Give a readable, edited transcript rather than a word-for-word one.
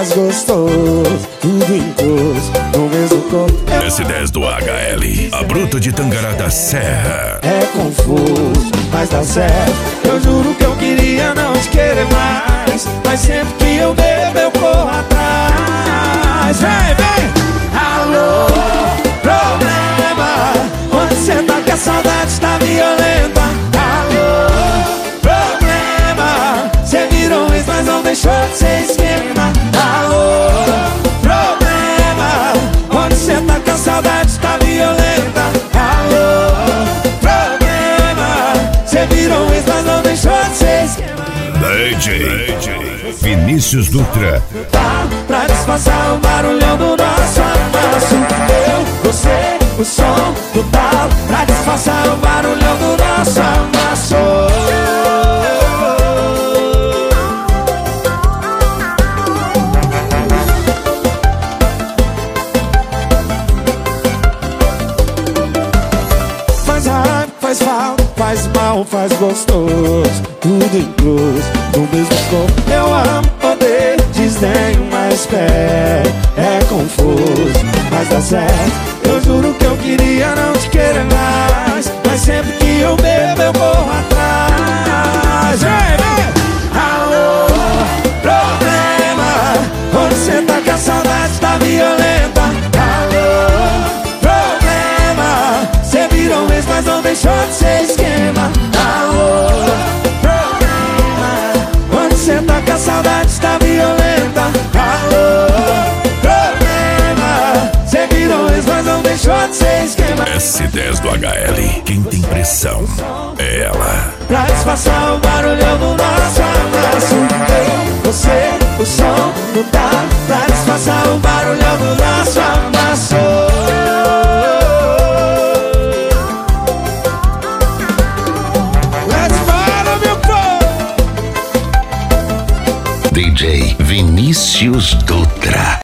faz gostoso, tudo incluso no mesmo corpo. S10 do HL, a bruta de Tangará da Serra. É confuso, mas dá certo. Eu juro que eu queria não te querer mais, mas sempre que eu bebo eu corro atrás. Vem, vem! Alô, problema, quando cê tá que a saudade tá violenta. Alô, problema, cê virou ex, mas não deixou de ser esquema. Alô, problema, quando cê tá que a saudade tá violenta. Alô, problema, cê virou ex, mas não deixou de ser esquema. DJ Vinícius Dutra. Pra disfarçar o barulhão do nosso amasso. Eu, você, o som do talo. Pra disfarçar o barulhão do nosso amasso. Faz raiva, faz falta, faz mal, faz gostoso, tudo incluso no mesmo corpo. Eu amo, poder, desdenho, mas é confuso, mas dá certo. Eu juro que eu queria não te querer mais, mas sempre que eu bebo eu corro atrás. Vem, vem! Alô, problema, quando cê tá que a saudade tá violenta. Alô, problema, cê virou ex, mas não deixou de ser esquema. Alô, problema, quando cê tá que a saudade tá violenta. Alô, problema, cê virou ex, mas não deixou de ser esquema. S10 do HL, quem tem pressão é ela. Pra disfarçar o barulhão do nosso abraço. Eu, você, o som do talo. Pra disfarçar o barulhão do nosso abraço. Let's follow meu povo. DJ Vinícius Dutra.